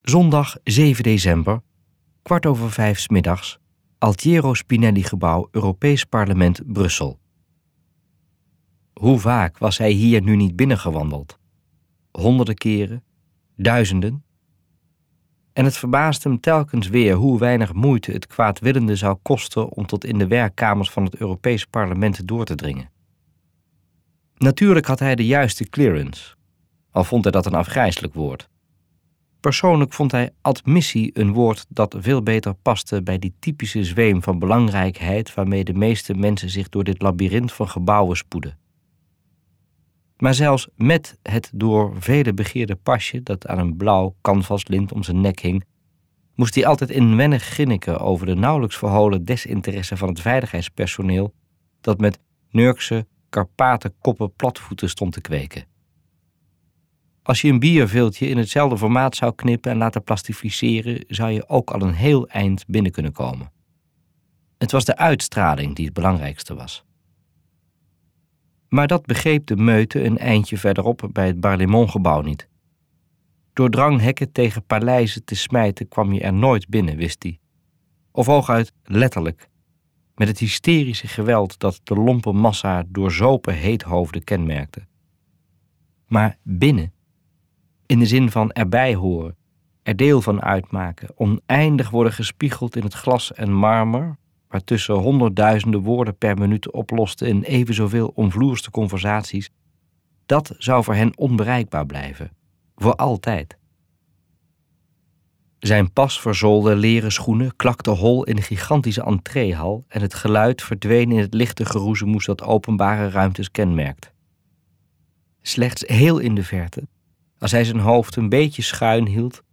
Zondag 7 december, 4:15 's middags, Altiero Spinelli Gebouw, Europees Parlement, Brussel. Hoe vaak was hij hier nu niet binnengewandeld? Honderden keren, duizenden. En het verbaasde hem telkens weer hoe weinig moeite het kwaadwillende zou kosten om tot in de werkkamers van het Europees Parlement door te dringen. Natuurlijk had hij de juiste clearance, al vond hij dat een afgrijselijk woord. Persoonlijk vond hij admissie een woord dat veel beter paste bij die typische zweem van belangrijkheid waarmee de meeste mensen zich door dit labyrint van gebouwen spoeden. Maar zelfs met het door velen begeerde pasje dat aan een blauw canvaslint om zijn nek hing, moest hij altijd inwennig grinniken over de nauwelijks verholen desinteresse van het veiligheidspersoneel dat met Nurkse, Karpatenkoppen platvoeten stond te kweken. Als je een bierviltje in hetzelfde formaat zou knippen en laten plastificeren, zou je ook al een heel eind binnen kunnen komen. Het was de uitstraling die het belangrijkste was. Maar dat begreep de meute een eindje verderop bij het Barlaimont-gebouw niet. Door dranghekken tegen paleizen te smijten kwam je er nooit binnen, wist hij. Of hooguit letterlijk, met het hysterische geweld dat de lompe massa doorzopen heethoofden kenmerkte. Maar binnen, in de zin van erbij horen, er deel van uitmaken, oneindig worden gespiegeld in het glas en marmer, waartussen honderdduizenden woorden per minuut oplosten in even zoveel omvloerste conversaties, dat zou voor hen onbereikbaar blijven, voor altijd. Zijn pas verzoolde leren schoenen klakten hol in de gigantische entreehal en het geluid verdween in het lichte geroezemoes dat openbare ruimtes kenmerkt. Slechts heel in de verte, als hij zijn hoofd een beetje schuin hield,